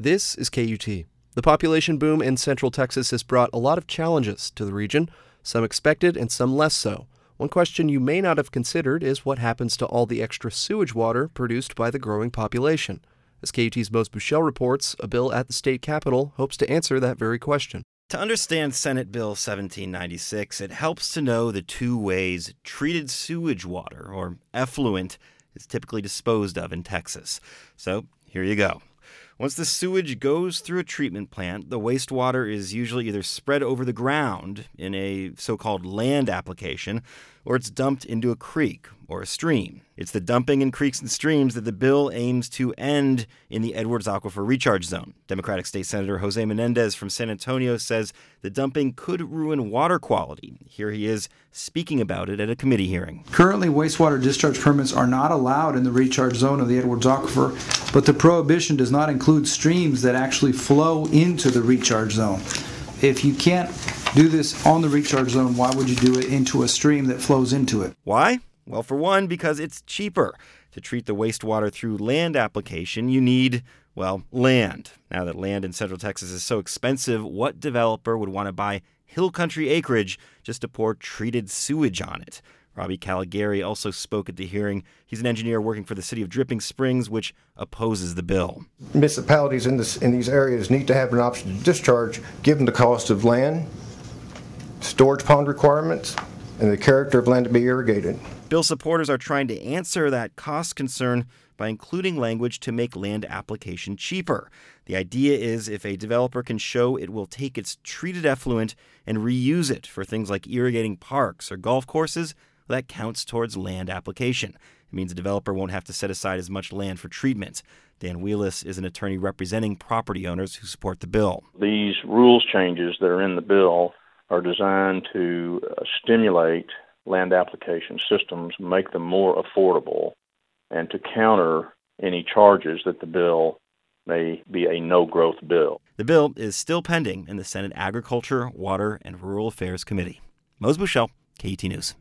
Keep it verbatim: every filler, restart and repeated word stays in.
This is K U T. The population boom in Central Texas has brought a lot of challenges to the region, some expected and some less so. One question you may not have considered is what happens to all the extra sewage water produced by the growing population. As K U T's Mose Buchel reports, a bill at the state capitol hopes to answer that very question. To understand Senate Bill seventeen ninety-six, it helps to know the two ways treated sewage water, or effluent, is typically disposed of in Texas. So here you go. Once the sewage goes through a treatment plant, the wastewater is usually either spread over the ground in a so-called land application, or it's dumped into a creek or a stream. It's the dumping in creeks and streams that the bill aims to end in the Edwards Aquifer Recharge Zone. Democratic State Senator Jose Menendez from San Antonio says the dumping could ruin water quality. Here he is speaking about it at a committee hearing. Currently, wastewater discharge permits are not allowed in the recharge zone of the Edwards Aquifer, but the prohibition does not include streams that actually flow into the recharge zone. If you can't do this on the recharge zone, why would you do it into a stream that flows into it? Why? Well, for one, because it's cheaper. To treat the wastewater through land application, you need, well, land. Now that land in Central Texas is so expensive, what developer would want to buy hill country acreage just to pour treated sewage on it? Robbie Caligari also spoke at the hearing. He's an engineer working for the city of Dripping Springs, which opposes the bill. Municipalities in, this, in these areas need to have an option to discharge given the cost of land, storage pond requirements, and the character of land to be irrigated. Bill supporters are trying to answer that cost concern by including language to make land application cheaper. The idea is if a developer can show it will take its treated effluent and reuse it for things like irrigating parks or golf courses, that counts towards land application. It means a developer won't have to set aside as much land for treatment. Dan Wheelis is an attorney representing property owners who support the bill. These rules changes that are in the bill are designed to uh, stimulate land application systems, make them more affordable, and to counter any charges that the bill may be a no-growth bill. The bill is still pending in the Senate Agriculture, Water, and Rural Affairs Committee. Mose Buchel, K U T News.